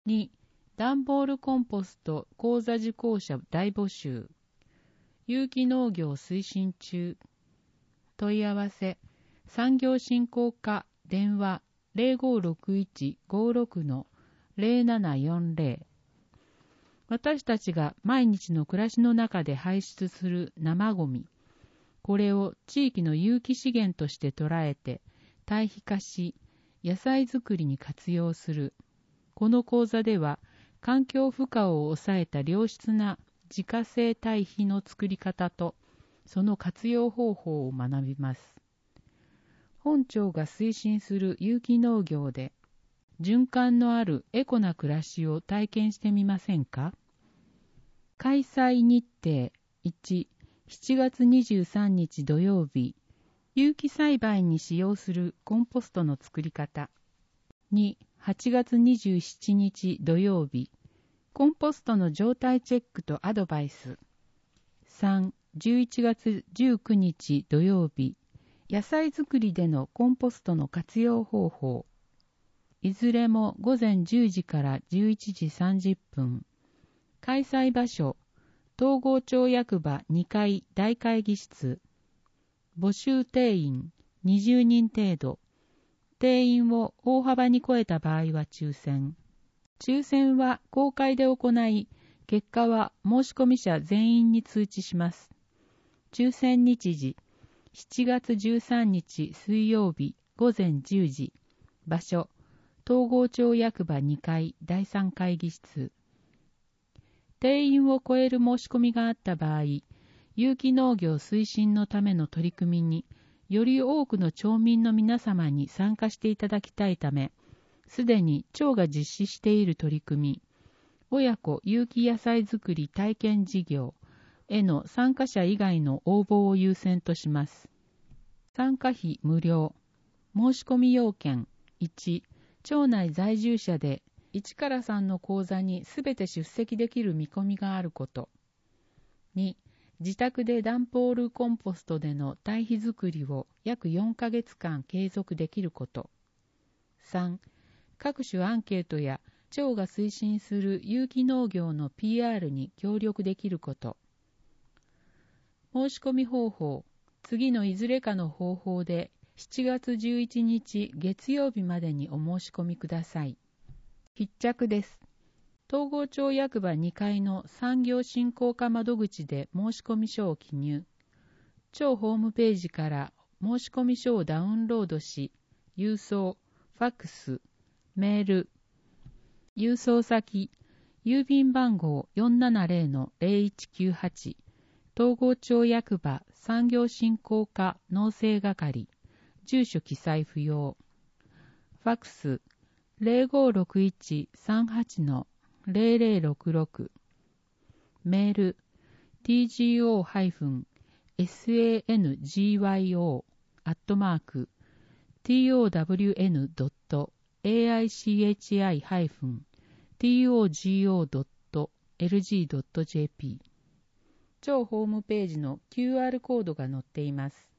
2、段ボールコンポスト講座受講者大募集。有機農業推進中。問い合わせ、産業振興課電話 056156-0740。私たちが毎日の暮らしの中で排出する生ごみ、これを地域の有機資源として捉えて堆肥化し、野菜作りに活用する。この講座では、環境負荷を抑えた良質な自家製堆肥の作り方と、その活用方法を学びます。本庁が推進する有機農業で、循環のあるエコな暮らしを体験してみませんか？開催日程1、7月23日土曜日、有機栽培に使用するコンポストの作り方。2、8月27日土曜日、コンポストの状態チェックとアドバイス。3、11月19日土曜日、野菜作りでのコンポストの活用方法。いずれも午前10時から11時30分。開催場所、東郷町役場2階大会議室。募集定員20人程度。定員を大幅に超えた場合は抽選。抽選は公開で行い、結果は申し込み者全員に通知します。抽選日時、7月13日水曜日午前10時。場所、東郷町役場2階第3会議室。定員を超える申し込みがあった場合、有機農業推進のための取り組みにより多くの町民の皆様に参加していただきたいため、すでに町が実施している取り組み、親子有機野菜作り体験事業への参加者以外の応募を優先とします。参加費無料。申し込み要件1、町内在住者で1から3の講座にすべて出席できる見込みがあること。2、自宅で段ボールコンポストでの堆肥作りを約4ヶ月間継続できること。3、各種アンケートや町が推進する有機農業の PR に協力できること。申し込み方法、次のいずれかの方法で7月11日月曜日までにお申し込みください。必着です。東郷町役場2階の産業振興課窓口で申し込み書を記入。町ホームページから申し込み書をダウンロードし、郵送、ファックス、メール、郵送先、郵便番号 470-0198、東郷町役場産業振興課農政係、住所記載不要。ファックス、0561-38-0066。メール、tgO-sangyo.towichi-togo.lg.jp。町ホームページの QR コードが載っています。